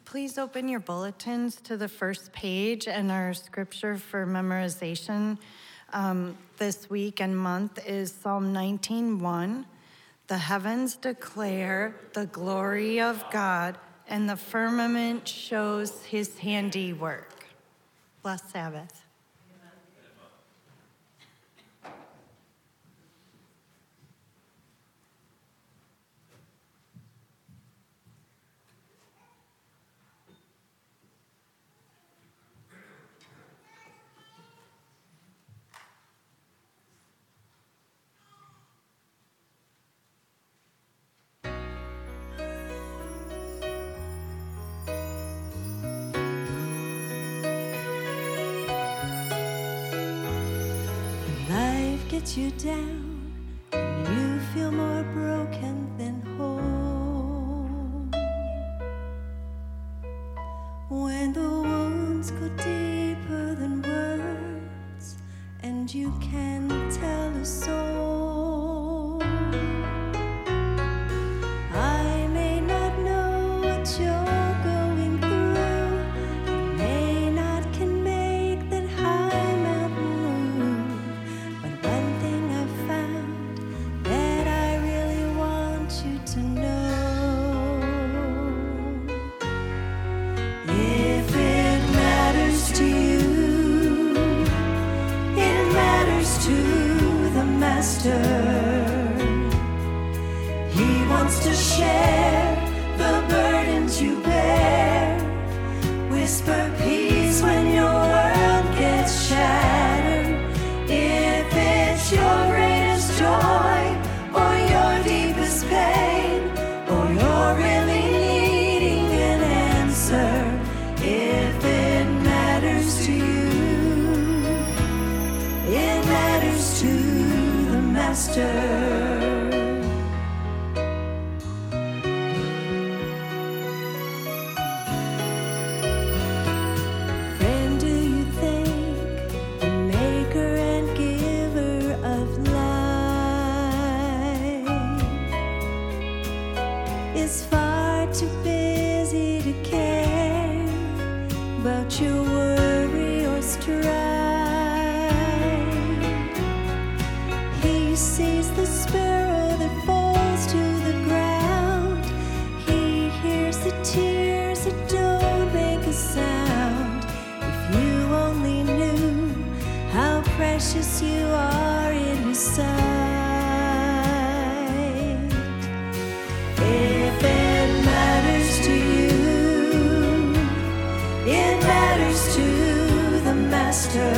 Please open your bulletins to the first page, and our scripture for memorization this week and month is Psalm 19:1. The heavens declare the glory of God, and the firmament shows his handiwork. Blessed Sabbath. Gets you down and you feel more broken than whole. When the wounds go deeper than words and you can tell a soul. I may not know what you're going through. You may not can make that high mountain move. But one thing I've found that I really want you to know. If it matters to you, it matters to the Master. He wants to share the burdens you bear. Whisper peace when your world gets shattered. If it's your greatest joy or your deepest pain, or you're really needing an answer, if it matters to you, it matters to the Master. Friend, do you think the maker and giver of life is far too busy to care about your worry or strife? He sees the sparrow that falls to the ground. He hears the tears that don't make a sound. If you only knew how precious you are in his sight. If it matters to you, it matters to the Master.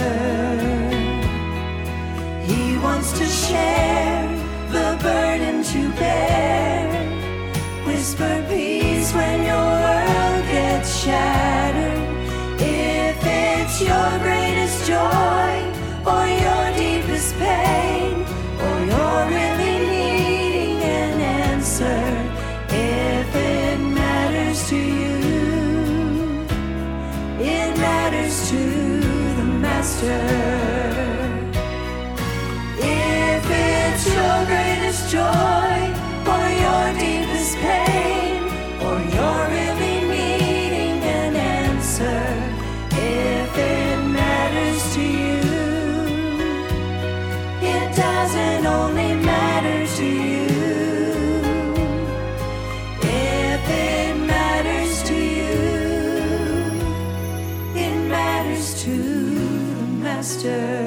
He wants to share the burdens you bear. Whisper peace when your world gets shattered. If it's your greatest joy or your deepest pain, or you're really needing an answer, if it matters to you, it matters to the Master. If it's your greatest joy or your deepest pain, or you're really needing an answer, if it matters to you, it doesn't only matter to you. If it matters to you, it matters to the Master.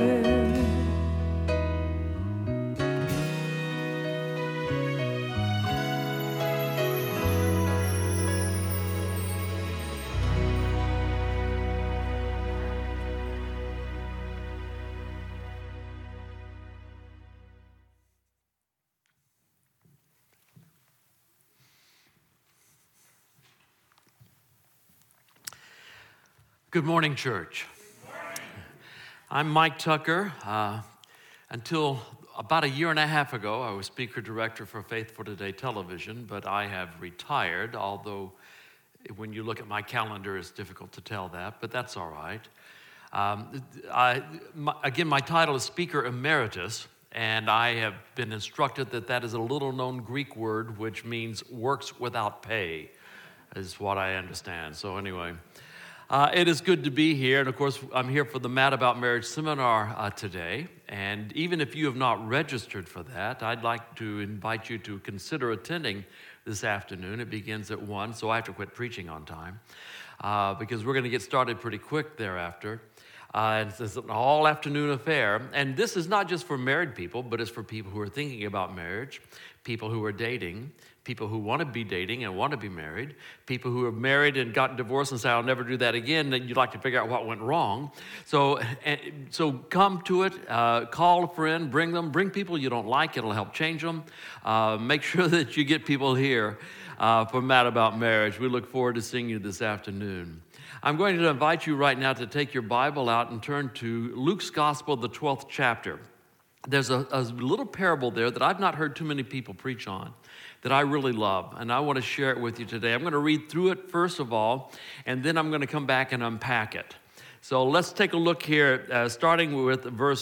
Good morning, church. Good morning. I'm Mike Tucker. Until about a year and a half ago, I was speaker director for Faithful Today Television, but I have retired, although when you look at my calendar, it's difficult to tell that, but that's all right. Again, my title is Speaker Emeritus, and I have been instructed that that is a little-known Greek word which means works without pay. is what I understand. So anyway, it is good to be here. And of course, I'm here for the Mad About Marriage seminar today. And even if you have not registered for that, I'd like to invite you to consider attending this afternoon. It begins at 1, so I have to quit preaching on time because we're going to get started pretty quick thereafter. And it's an all-afternoon affair. And this is not just for married people, but it's for people who are thinking about marriage, people who are dating, people who want to be dating and want to be married, people who are married and got divorced and say, I'll never do that again, and you'd like to figure out what went wrong. So come to it, call a friend, bring people you don't like, it'll help change them. Make sure that you get people here for Mad About Marriage. We look forward to seeing you this afternoon. I'm going to invite you right now to take your Bible out and turn to Luke's Gospel, the 12th chapter. There's a little parable there that I've not heard too many people preach on that I really love, and I want to share it with you today. I'm going to read through it first of all, and then I'm going to come back and unpack it. So let's take a look here, starting with verse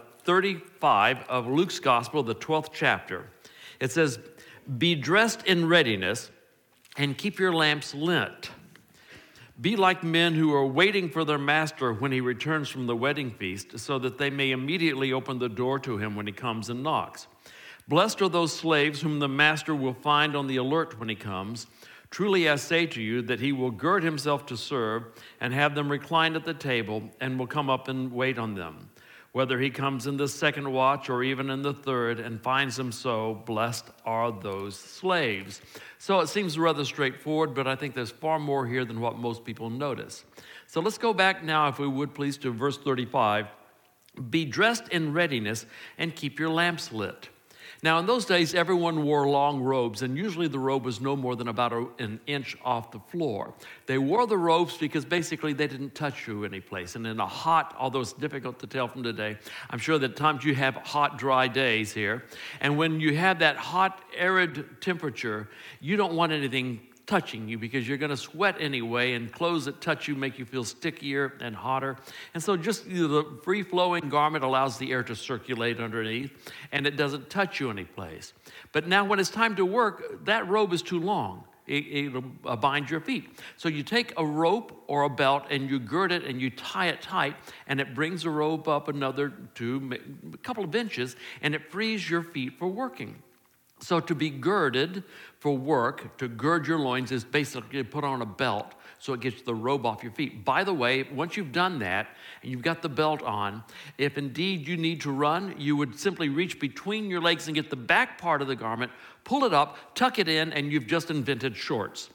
35 of Luke's Gospel, the 12th chapter. It says, "Be dressed in readiness and keep your lamps lit. Be like men who are waiting for their master when he returns from the wedding feast, so that they may immediately open the door to him when he comes and knocks. Blessed are those slaves whom the master will find on the alert when he comes. Truly I say to you that he will gird himself to serve and have them reclined at the table and will come up and wait on them. Whether he comes in the second watch or even in the third and finds them so, blessed are those slaves." So it seems rather straightforward, but I think there's far more here than what most people notice. So let's go back now, if we would please, to verse 35. "Be dressed in readiness and keep your lamps lit." Now, in those days, everyone wore long robes, and usually the robe was no more than about an inch off the floor. They wore the robes because basically they didn't touch you any place. And in a hot, although it's difficult to tell from today, I'm sure that at times you have hot, dry days here. And when you have that hot, arid temperature, you don't want anything touching you because you're going to sweat anyway, and clothes that touch you make you feel stickier and hotter. And so just the free-flowing garment allows the air to circulate underneath, and it doesn't touch you any place. But now when it's time to work, that robe is too long. It'll bind your feet. So you take a rope or a belt and you gird it and you tie it tight, and it brings the rope up a couple of inches, and it frees your feet for working. So to be girded for work, to gird your loins, is basically put on a belt so it gets the robe off your feet. By the way, once you've done that and you've got the belt on, if indeed you need to run, you would simply reach between your legs and get the back part of the garment, pull it up, tuck it in, and you've just invented shorts.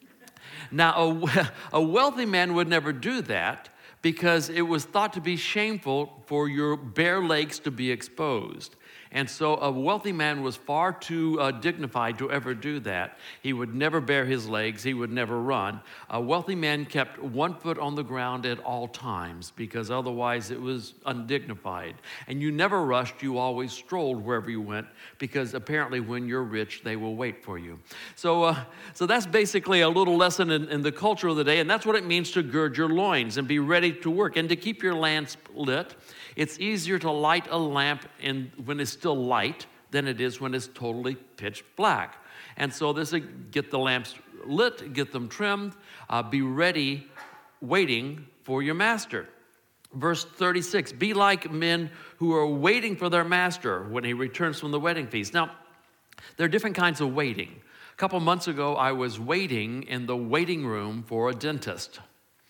Now, a wealthy man would never do that because it was thought to be shameful for your bare legs to be exposed. And so a wealthy man was far too dignified to ever do that. He would never bare his legs. He would never run. A wealthy man kept one foot on the ground at all times because otherwise it was undignified. And you never rushed. You always strolled wherever you went because apparently when you're rich, they will wait for you. So that's basically a little lesson in the culture of the day, and that's what it means to gird your loins and be ready to work and to keep your lamps lit. It's easier to light a lamp when it's still light than it is when it's totally pitch black. And so this is get the lamps lit, get them trimmed, be ready, waiting for your master. Verse 36, "Be like men who are waiting for their master when he returns from the wedding feast." Now, there are different kinds of waiting. A couple months ago, I was waiting in the waiting room for a dentist.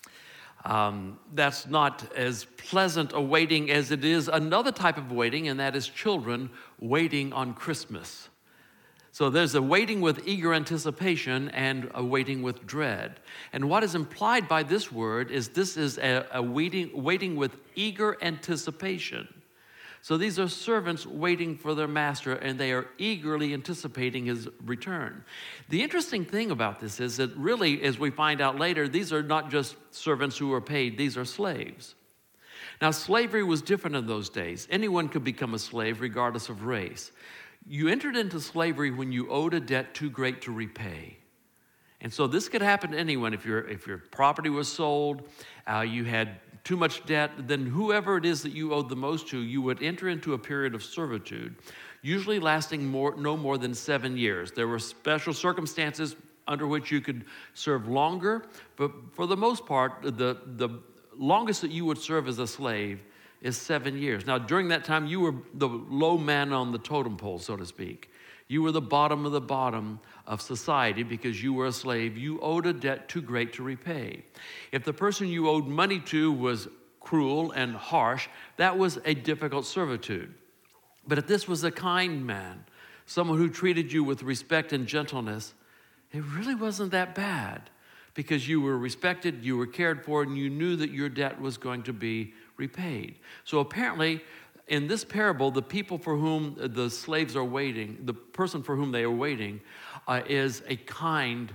That's not as pleasant a waiting as it is another type of waiting, and that is children waiting on Christmas. So there's a waiting with eager anticipation and a waiting with dread. And what is implied by this word is this is a waiting with eager anticipation. So these are servants waiting for their master, and they are eagerly anticipating his return. The interesting thing about this is that really, as we find out later, these are not just servants who are paid, these are slaves. Now, slavery was different in those days. Anyone could become a slave regardless of race. You entered into slavery when you owed a debt too great to repay. And so this could happen to anyone. If your property was sold, you had too much debt, then whoever it is that you owed the most to, you would enter into a period of servitude, usually lasting no more than 7 years. There were special circumstances under which you could serve longer, but for the most part, the longest that you would serve as a slave is 7 years. Now, during that time, you were the low man on the totem pole, so to speak. You were the bottom of the bottom of society because you were a slave. You owed a debt too great to repay. If the person you owed money to was cruel and harsh, that was a difficult servitude. But if this was a kind man, someone who treated you with respect and gentleness, it really wasn't that bad because you were respected, you were cared for, and you knew that your debt was going to be repaid. So apparently, in this parable, the people for whom the slaves are waiting, the person for whom they are waiting, is a kind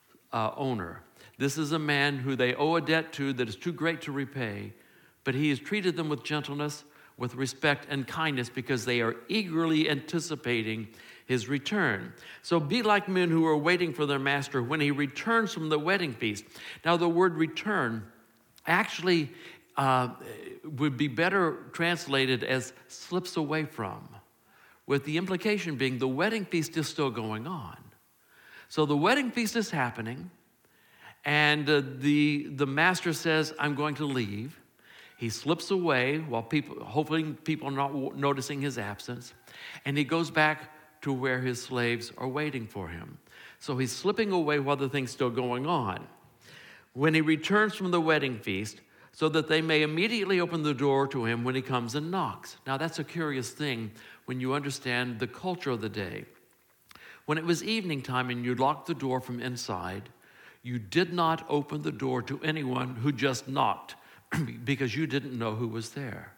owner. This is a man who they owe a debt to that is too great to repay, but he has treated them with gentleness, with respect and kindness because they are eagerly anticipating his return. So be like men who are waiting for their master when he returns from the wedding feast. Now, the word return actually would be better translated as slips away from, with the implication being the wedding feast is still going on. So the wedding feast is happening, and the master says, I'm going to leave. He slips away while hopefully people are not noticing his absence, and he goes back to where his slaves are waiting for him. So he's slipping away while the thing's still going on. When he returns from the wedding feast, so that they may immediately open the door to him when he comes and knocks. Now that's a curious thing when you understand the culture of the day. When it was evening time and you locked the door from inside, you did not open the door to anyone who just knocked because you didn't know who was there.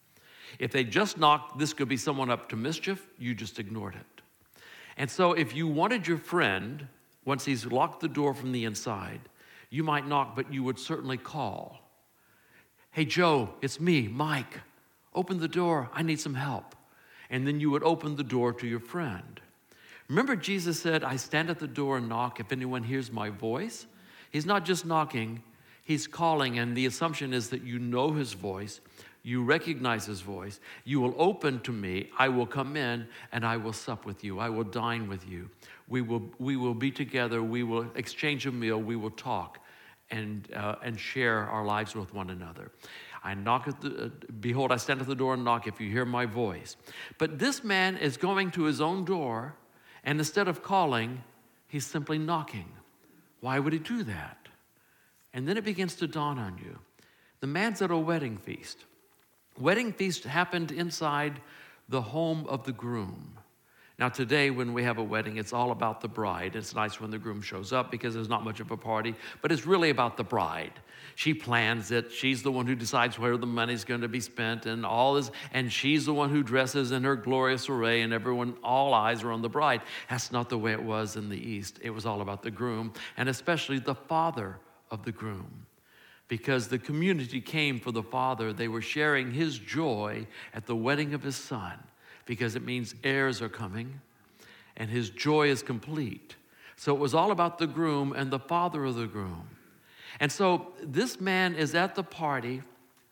If they just knocked, this could be someone up to mischief, you just ignored it. And so if you wanted your friend, once he's locked the door from the inside, you might knock, but you would certainly call. Hey, Joe, it's me, Mike. Open the door, I need some help. And then you would open the door to your friend. Remember Jesus said, I stand at the door and knock if anyone hears my voice. He's not just knocking, he's calling, and the assumption is that you know his voice, you recognize his voice, you will open to me, I will come in, and I will sup with you, I will dine with you. We will be together, we will exchange a meal, we will talk and share our lives with one another. I knock behold, I stand at the door and knock if you hear my voice. But this man is going to his own door, and instead of calling, he's simply knocking. Why would he do that? And then it begins to dawn on you. The man's at a wedding feast. Wedding feast happened inside the home of the groom. Now today when we have a wedding, it's all about the bride. It's nice when the groom shows up because there's not much of a party, but it's really about the bride. She plans it. She's the one who decides where the money's going to be spent and all this, and she's the one who dresses in her glorious array, and all eyes are on the bride. That's not the way it was in the East. It was all about the groom, and especially the father of the groom. Because the community came for the father, they were sharing his joy at the wedding of his son, because it means heirs are coming and his joy is complete. So it was all about the groom and the father of the groom. And so this man is at the party,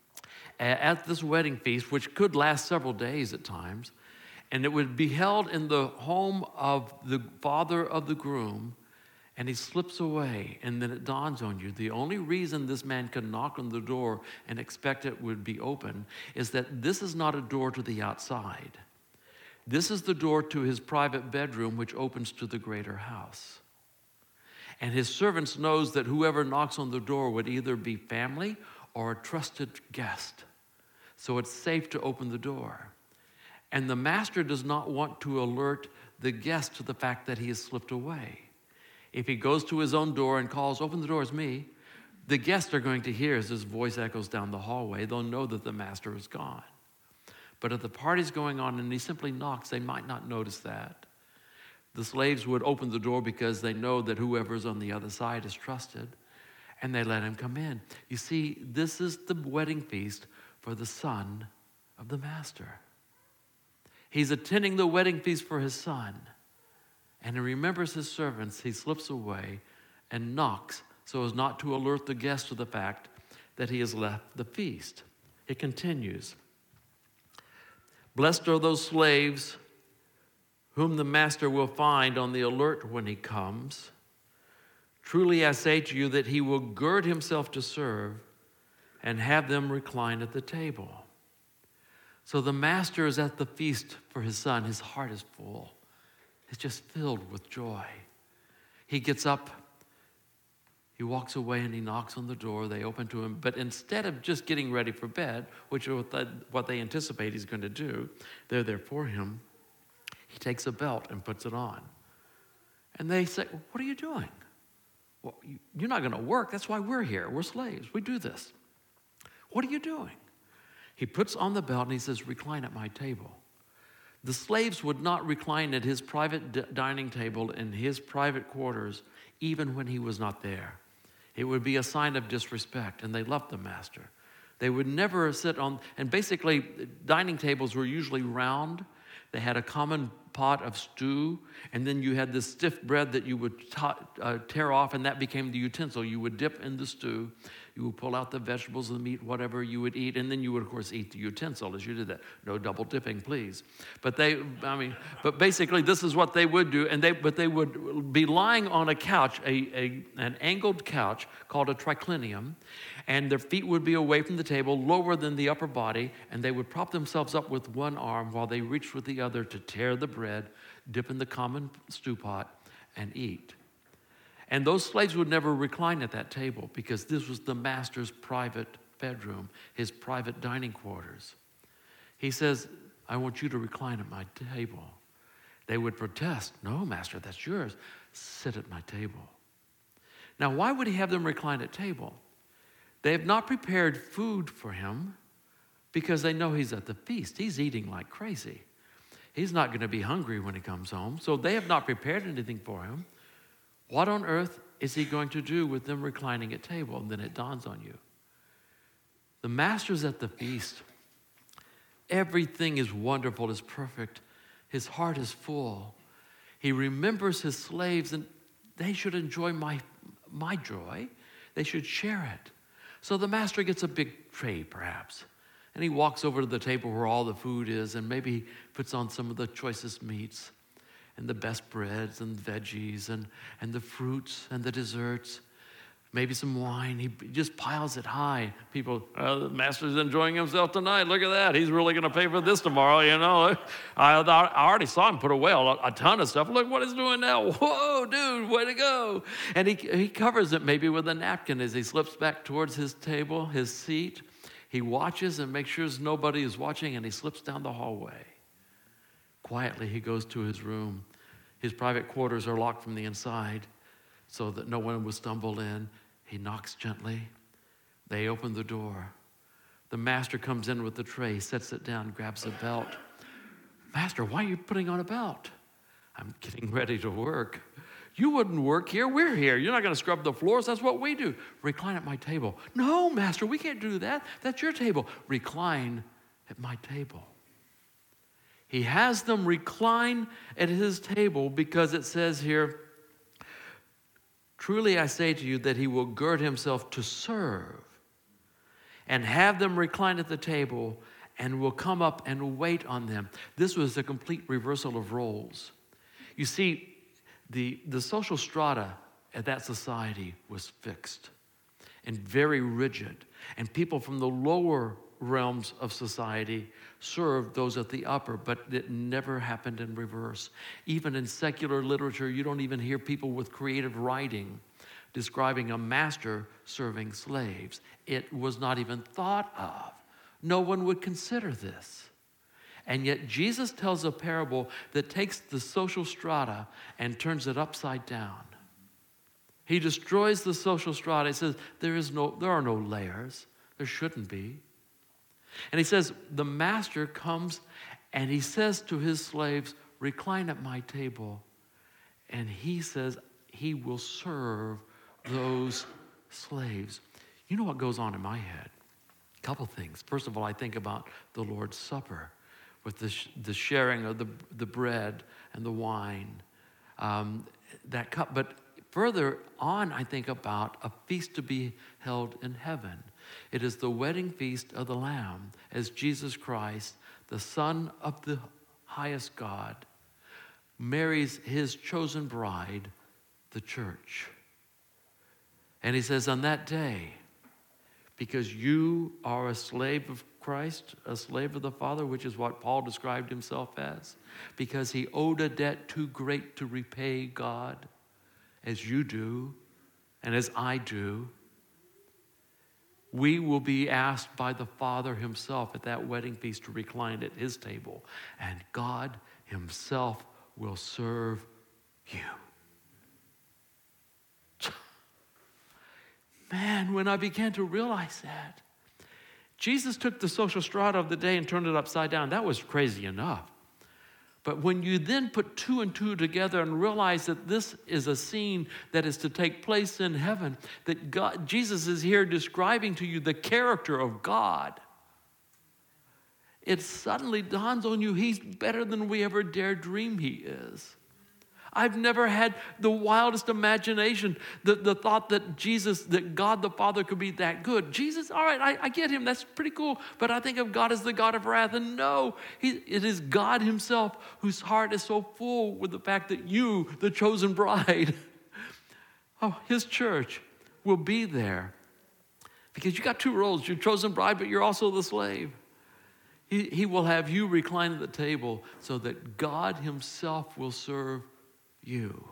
at this wedding feast, which could last several days at times, and it would be held in the home of the father of the groom, and he slips away, and then it dawns on you, the only reason this man can knock on the door and expect it would be open is that this is not a door to the outside. This is the door to his private bedroom, which opens to the greater house. And his servants knows that whoever knocks on the door would either be family or a trusted guest. So it's safe to open the door. And the master does not want to alert the guest to the fact that he has slipped away. If he goes to his own door and calls, open the door, it's me, the guests are going to hear as his voice echoes down the hallway. They'll know that the master is gone. But if the party's going on and he simply knocks, they might not notice that. The slaves would open the door because they know that whoever's on the other side is trusted, and they let him come in. You see, this is the wedding feast for the son of the master. He's attending the wedding feast for his son, and he remembers his servants. He slips away and knocks so as not to alert the guests to the fact that he has left the feast. It continues. Blessed are those slaves whom the master will find on the alert when he comes. Truly I say to you that he will gird himself to serve and have them recline at the table. So the master is at the feast for his son. His heart is full. It's just filled with joy. He gets up, he walks away, and he knocks on the door. They open to him. But instead of just getting ready for bed, which is what they anticipate he's going to do, they're there for him. He takes a belt and puts it on. And they say, what are you doing? Well, you're not going to work. That's why we're here. We're slaves. We do this. What are you doing? He puts on the belt and he says, recline at my table. The slaves would not recline at his private dining table in his private quarters, even when he was not there. It would be a sign of disrespect, and they loved the master. They would never sit on, and basically, dining tables were usually round. They had a common pot of stew, and then you had this stiff bread that you would tear off, and that became the utensil. You would dip in the stew. You would pull out the vegetables, the meat, whatever you would eat, and then you would, of course, eat the utensil as you did that. No double dipping, please. But basically, this is what they would do, but they would be lying on a couch, an angled couch called a triclinium, and their feet would be away from the table, lower than the upper body, and they would prop themselves up with one arm while they reached with the other to tear the bread, dip in the common stew pot, and eat. And those slaves would never recline at that table because this was the master's private bedroom, his private dining quarters. He says, I want you to recline at my table. They would protest, no, master, that's yours. Sit at my table. Now, why would he have them recline at table? They have not prepared food for him because they know he's at the feast. He's eating like crazy. He's not going to be hungry when he comes home, so they have not prepared anything for him. What on earth is he going to do with them reclining at table? And then it dawns on you. The master's at the feast. Everything is wonderful, is perfect. His heart is full. He remembers his slaves, and they should enjoy my joy. They should share it. So the master gets a big tray, perhaps, and he walks over to the table where all the food is, and maybe he puts on some of the choicest meats and the best breads and veggies and the fruits and the desserts, maybe some wine. He just piles it high. People, the master's enjoying himself tonight. Look at that. He's really going to pay for this tomorrow, you know. I already saw him put away a ton of stuff. Look what he's doing now. Whoa, dude, way to go. And he covers it maybe with a napkin as he slips back towards his table, his seat. He watches and makes sure nobody is watching, and he slips down the hallway. Quietly, he goes to his room. His private quarters are locked from the inside so that no one will stumble in. He knocks gently. They open the door. The master comes in with the tray, sets it down, grabs a belt. Master, why are you putting on a belt? I'm getting ready to work. You wouldn't work here. We're here. You're not going to scrub the floors. That's what we do. Recline at my table. No, master, we can't do that. That's your table. Recline at my table. He has them recline at his table because it says here, truly I say to you that he will gird himself to serve and have them recline at the table and will come up and wait on them. This was a complete reversal of roles. You see, the social strata at that society was fixed and very rigid, and people from the lower realms of society served those at the upper, but it never happened in reverse. Even in secular literature, you don't even hear people with creative writing describing a master serving slaves. It was not even thought of. No one would consider this. And yet Jesus tells a parable that takes the social strata and turns it upside down. He destroys the social strata. He says there are no layers. There shouldn't be. And he says, the master comes and he says to his slaves, recline at my table. And he says he will serve those slaves. You know what goes on in my head? A couple things. First of all, I think about the Lord's Supper with the sharing of the bread and the wine, that cup. But further on, I think about a feast to be held in heaven. It is the wedding feast of the Lamb as Jesus Christ, the Son of the highest God, marries his chosen bride, the church. And he says, on that day, because you are a slave of Christ, a slave of the Father, which is what Paul described himself as, because he owed a debt too great to repay God, as you do and as I do, we will be asked by the Father himself at that wedding feast to recline at his table, and God himself will serve you. Man, when I began to realize that, Jesus took the social strata of the day and turned it upside down. That was crazy enough. But when you then put two and two together and realize that this is a scene that is to take place in heaven, that God, Jesus is here describing to you the character of God, it suddenly dawns on you, he's better than we ever dare dream he is. I've never had the wildest imagination, the thought that God the Father could be that good. Jesus, all right, I get him, that's pretty cool, but I think of God as the God of wrath, and no, it is God himself whose heart is so full with the fact that you, the chosen bride, his church, will be there. Because you got two roles, you're chosen bride, but you're also the slave. He will have you recline at the table so that God himself will serve you.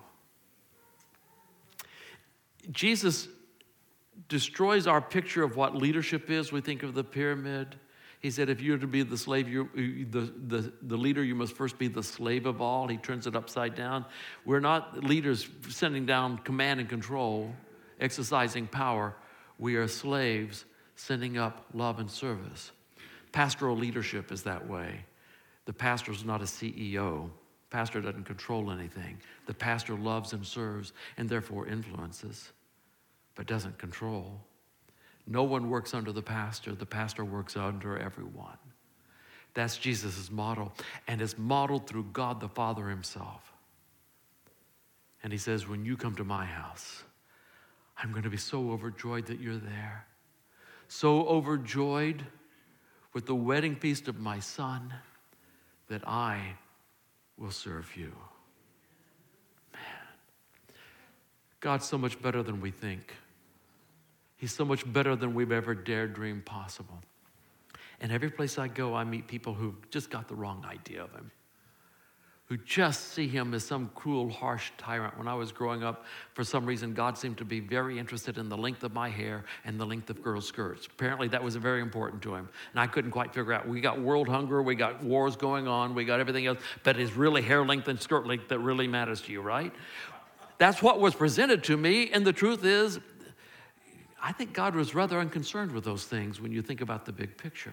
Jesus destroys our picture of what leadership is. We think of the pyramid. He said, if you're to be the slave, the leader, you must first be the slave of all. He turns it upside down. We're not leaders sending down command and control, exercising power. We are slaves sending up love and service. Pastoral leadership is that way. The pastor is not a CEO. Pastor doesn't control anything. The pastor loves and serves and therefore influences, but doesn't control. No one works under the pastor. The pastor works under everyone. That's Jesus' model, and it's modeled through God the Father himself. And he says, when you come to my house, I'm going to be so overjoyed that you're there. So overjoyed with the wedding feast of my son that I will serve you. Man, God's so much better than we think. He's so much better than we've ever dared dream possible. And every place I go, I meet people who've just got the wrong idea of him, who just see him as some cruel, harsh tyrant. When I was growing up, for some reason, God seemed to be very interested in the length of my hair and the length of girls' skirts. Apparently, that was very important to him. And I couldn't quite figure out, we got world hunger, we got wars going on, we got everything else, but it's really hair length and skirt length that really matters to you, right? That's what was presented to me, and the truth is, I think God was rather unconcerned with those things when you think about the big picture.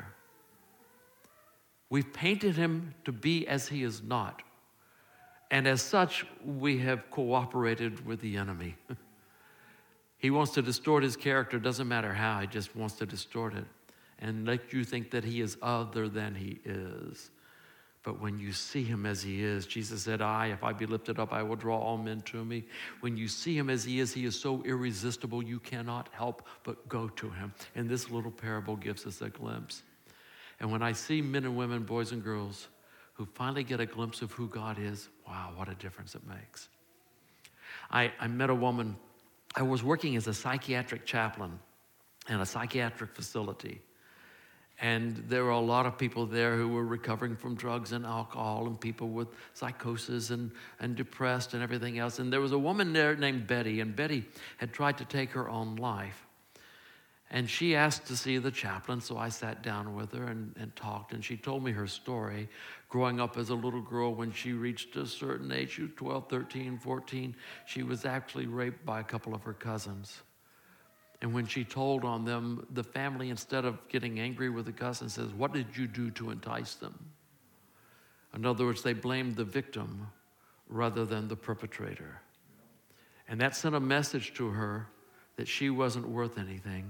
We've painted him to be as he is not. And as such, we have cooperated with the enemy. He wants to distort his character, doesn't matter how, he just wants to distort it and make you think that he is other than he is. But when you see him as he is, Jesus said, if I be lifted up, I will draw all men to me. When you see him as he is so irresistible, you cannot help but go to him. And this little parable gives us a glimpse. And when I see men and women, boys and girls, who finally get a glimpse of who God is, wow, what a difference it makes. I met a woman, I was working as a psychiatric chaplain in a psychiatric facility. And there were a lot of people there who were recovering from drugs and alcohol and people with psychosis and depressed and everything else. And there was a woman there named Betty, and Betty had tried to take her own life. And she asked to see the chaplain, so I sat down with her and talked, and she told me her story. Growing up as a little girl, when she reached a certain age, she was 12, 13, 14, she was actually raped by a couple of her cousins. And when she told on them, the family, instead of getting angry with the cousins, says, what did you do to entice them? In other words, they blamed the victim rather than the perpetrator. And that sent a message to her that she wasn't worth anything.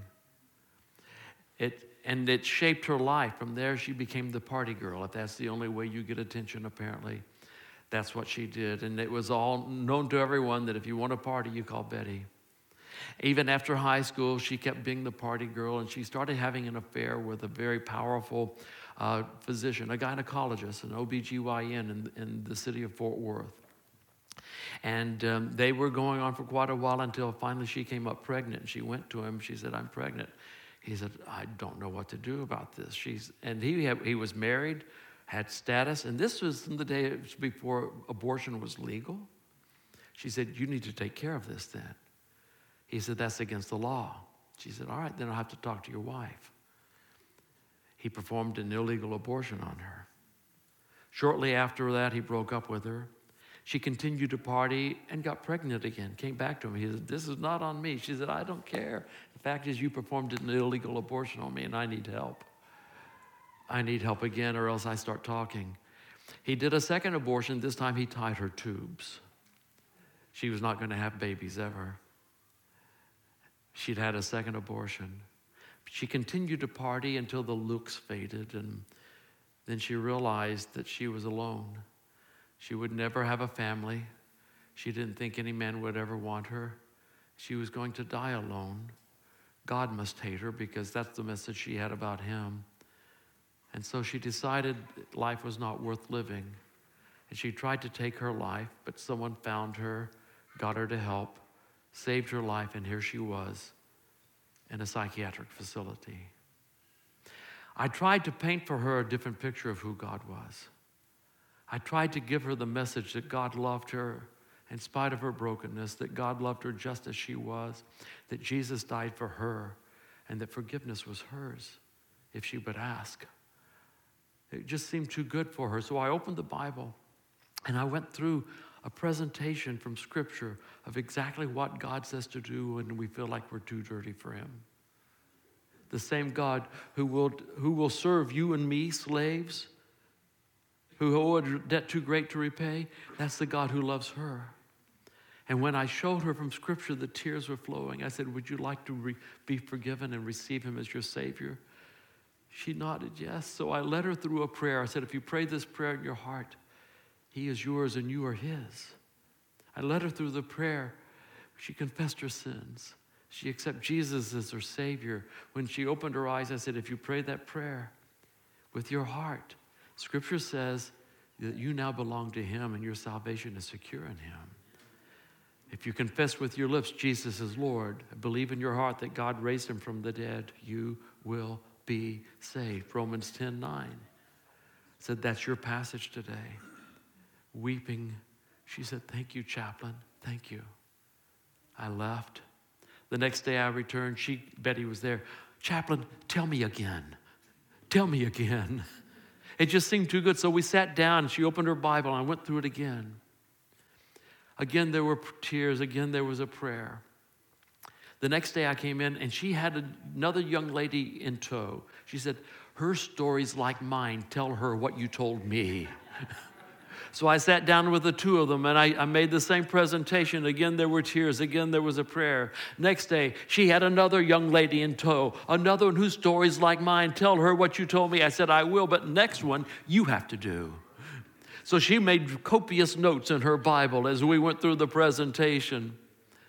It shaped her life. From there, she became the party girl. If that's the only way you get attention, apparently, that's what she did. And it was all known to everyone that if you want a party, you call Betty. Even after high school, she kept being the party girl, and she started having an affair with a very powerful physician, a gynecologist, an OBGYN in the city of Fort Worth. And they were going on for quite a while until finally she came up pregnant. And she went to him. She said, I'm pregnant. He said, I don't know what to do about this. He was married, had status, and this was in the days before abortion was legal. She said, you need to take care of this then. He said, that's against the law. She said, all right, then I'll have to talk to your wife. He performed an illegal abortion on her. Shortly after that, he broke up with her. She continued to party and got pregnant again, came back to him. He said, this is not on me. She said, I don't care. The fact is you performed an illegal abortion on me and I need help. I need help again or else I start talking. He did a second abortion. This time he tied her tubes. She was not going to have babies ever. She'd had a second abortion. She continued to party until the looks faded, and then she realized that she was alone. She would never have a family. She didn't think any man would ever want her. She was going to die alone. God must hate her because that's the message she had about him. And so she decided life was not worth living. And she tried to take her life, but someone found her, got her to help, saved her life, and here she was in a psychiatric facility. I tried to paint for her a different picture of who God was. I tried to give her the message that God loved her in spite of her brokenness, that God loved her just as she was, that Jesus died for her, and that forgiveness was hers if she would ask. It just seemed too good for her. So I opened the Bible and I went through a presentation from Scripture of exactly what God says to do when we feel like we're too dirty for him. The same God who will serve you and me, slaves, who owe a debt too great to repay, that's the God who loves her. And when I showed her from Scripture, the tears were flowing. I said, would you like to be forgiven and receive him as your Savior? She nodded yes. So I led her through a prayer. I said, if you pray this prayer in your heart, he is yours and you are his. I led her through the prayer. She confessed her sins. She accepted Jesus as her Savior. When she opened her eyes, I said, if you pray that prayer with your heart, Scripture says that you now belong to him and your salvation is secure in him. If you confess with your lips Jesus is Lord, believe in your heart that God raised him from the dead, you will be saved. Romans 10:9 said that's your passage today. Weeping, she said, thank you, chaplain, thank you. I left. The next day I returned, Betty was there. Chaplain, tell me again. Tell me again. It just seemed too good. So we sat down, she opened her Bible, and I went through it again. Again, there were tears. Again, there was a prayer. The next day I came in, and she had another young lady in tow. She said, her story's like mine. Tell her what you told me. So I sat down with the two of them, and I made the same presentation. Again, there were tears. Again, there was a prayer. Next day, she had another young lady in tow, another one whose story's like mine. Tell her what you told me. I said, I will, but next one, you have to do. So she made copious notes in her Bible as we went through the presentation.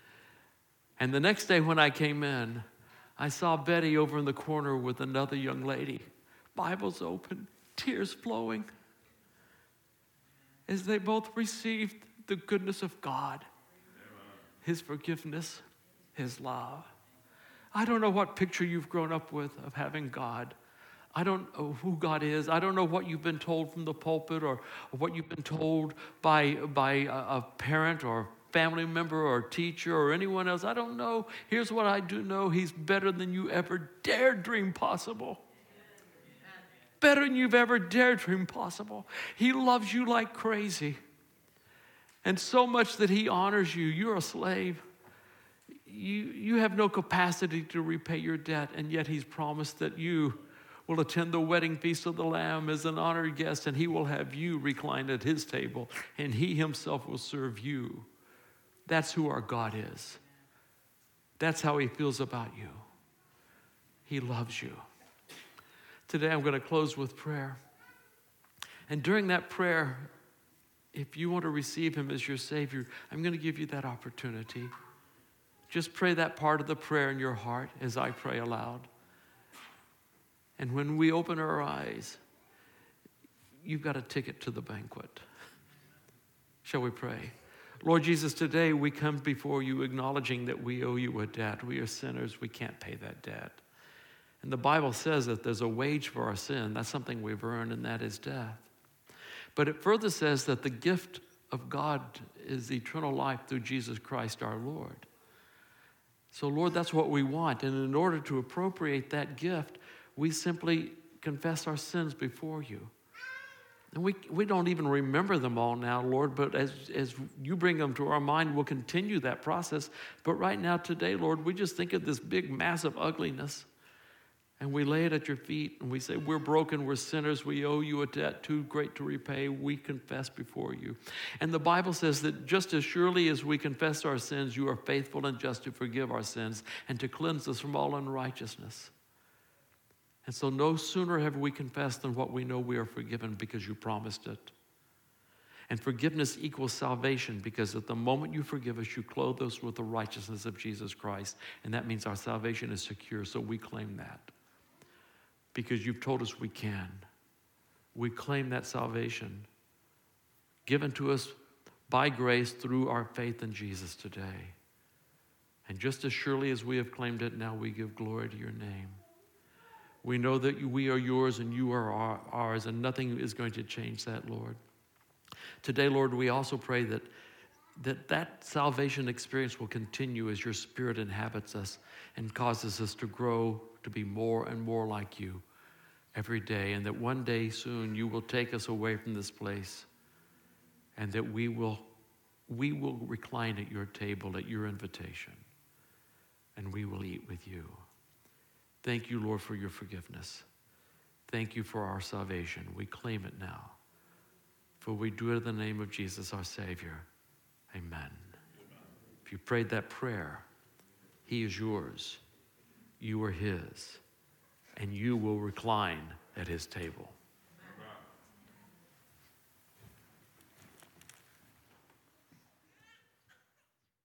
And the next day when I came in, I saw Betty over in the corner with another young lady. Bibles open, tears flowing, as they both received the goodness of God, his forgiveness, his love. I don't know what picture you've grown up with of having God. I don't know who God is. I don't know what you've been told from the pulpit or what you've been told by a parent or family member or teacher or anyone else. I don't know. Here's what I do know. He's better than you ever dared dream possible. Better than you've ever dared dream possible. He loves you like crazy. And so much that he honors you. You're a slave. You have no capacity to repay your debt, and yet he's promised that you will attend the wedding feast of the Lamb as an honored guest, and he will have you reclined at his table, and he himself will serve you. That's who our God is. That's how he feels about you. He loves you. Today I'm going to close with prayer. And during that prayer, if you want to receive him as your Savior, I'm going to give you that opportunity. Just pray that part of the prayer in your heart as I pray aloud. And when we open our eyes, you've got a ticket to the banquet. Shall we pray? Lord Jesus, today we come before you acknowledging that we owe you a debt. We are sinners. We can't pay that debt. And the Bible says that there's a wage for our sin. That's something we've earned, and that is death. But it further says that the gift of God is eternal life through Jesus Christ our Lord. So, Lord, that's what we want. And in order to appropriate that gift, we simply confess our sins before you. And we don't even remember them all now, Lord, but as you bring them to our mind, we'll continue that process. But right now, today, Lord, we just think of this big, massive ugliness, and we lay it at your feet, and we say, we're broken, we're sinners, we owe you a debt too great to repay. We confess before you. And the Bible says that just as surely as we confess our sins, you are faithful and just to forgive our sins and to cleanse us from all unrighteousness. And so no sooner have we confessed than what we know we are forgiven because you promised it. And forgiveness equals salvation because at the moment you forgive us, you clothe us with the righteousness of Jesus Christ. And that means our salvation is secure, so we claim that. Because you've told us we can. We claim that salvation given to us by grace through our faith in Jesus today. And just as surely as we have claimed it, now we give glory to your name. We know that we are yours and you are ours, and nothing is going to change that, Lord. Today, Lord, we also pray that salvation experience will continue as your Spirit inhabits us and causes us to grow to be more and more like you every day, and that one day soon you will take us away from this place, and that we will recline at your table at your invitation, and we will eat with you. Thank you, Lord, for your forgiveness. Thank you for our salvation. We claim it now. For we do it in the name of Jesus, our Savior. Amen. If you prayed that prayer, he is yours. You are his. And you will recline at his table.